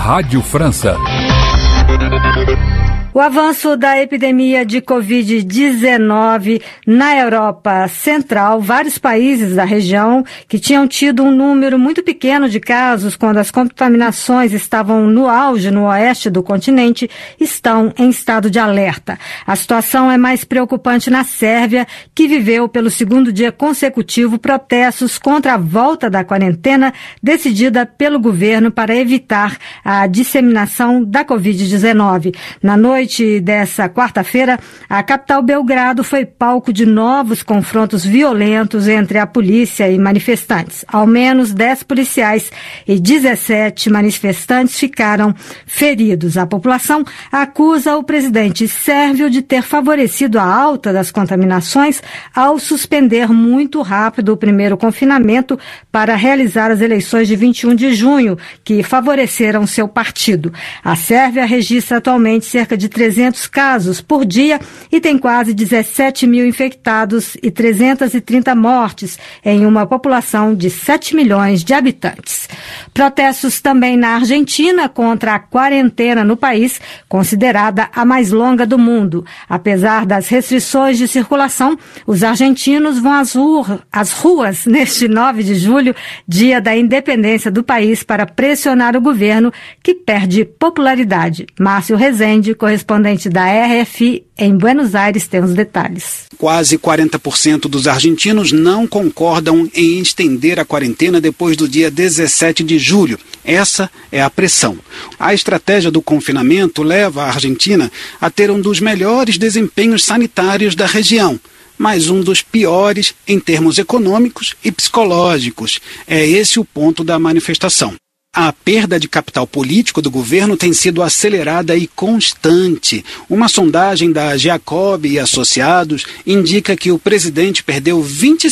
Rádio França. O avanço da epidemia de Covid-19 na Europa Central, vários países da região que tinham tido um número muito pequeno de casos quando as contaminações estavam no auge no oeste do continente, estão em estado de alerta. A situação é mais preocupante na Sérvia, que viveu pelo segundo dia consecutivo protestos contra a volta da quarentena decidida pelo governo para evitar a disseminação da Covid-19. Na noite dessa quarta-feira, a capital Belgrado foi palco de novos confrontos violentos entre a polícia e manifestantes. Ao menos 10 policiais e 17 manifestantes ficaram feridos. A população acusa o presidente sérvio de ter favorecido a alta das contaminações ao suspender muito rápido o primeiro confinamento para realizar as eleições de 21 de junho, que favoreceram seu partido. A Sérvia registra atualmente cerca de 300 casos por dia e tem quase 17 mil infectados e 330 mortes em uma população de 7 milhões de habitantes. Protestos também na Argentina contra a quarentena no país, considerada a mais longa do mundo. Apesar das restrições de circulação, os argentinos vão às ruas neste 9 de julho, dia da independência do país, para pressionar o governo, que perde popularidade. Márcio Rezende, correspondente da RFI em Buenos Aires, tem os detalhes. Quase 40% dos argentinos não concordam em estender a quarentena depois do dia 17 de julho. Essa é a pressão. A estratégia do confinamento leva a Argentina a ter um dos melhores desempenhos sanitários da região, mas um dos piores em termos econômicos e psicológicos. É esse o ponto da manifestação. A perda de capital político do governo tem sido acelerada e constante. Uma sondagem da Jacob e Associados indica que o presidente perdeu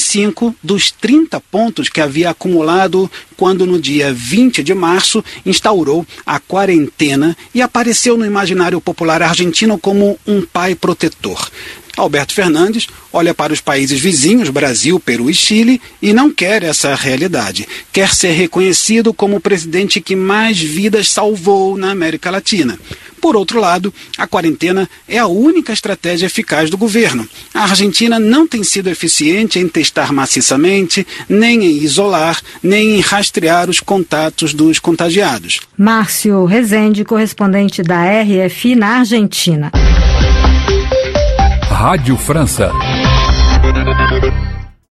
25 dos 30 pontos que havia acumulado quando no dia 20 de março instaurou a quarentena e apareceu no imaginário popular argentino como um pai protetor. Alberto Fernandes olha para os países vizinhos, Brasil, Peru e Chile, e não quer essa realidade. Quer ser reconhecido como o presidente que mais vidas salvou na América Latina. Por outro lado, a quarentena é a única estratégia eficaz do governo. A Argentina não tem sido eficiente em testar maciçamente, nem em isolar, nem em rastrear os contatos dos contagiados. Márcio Rezende, correspondente da RFI na Argentina. Rádio França.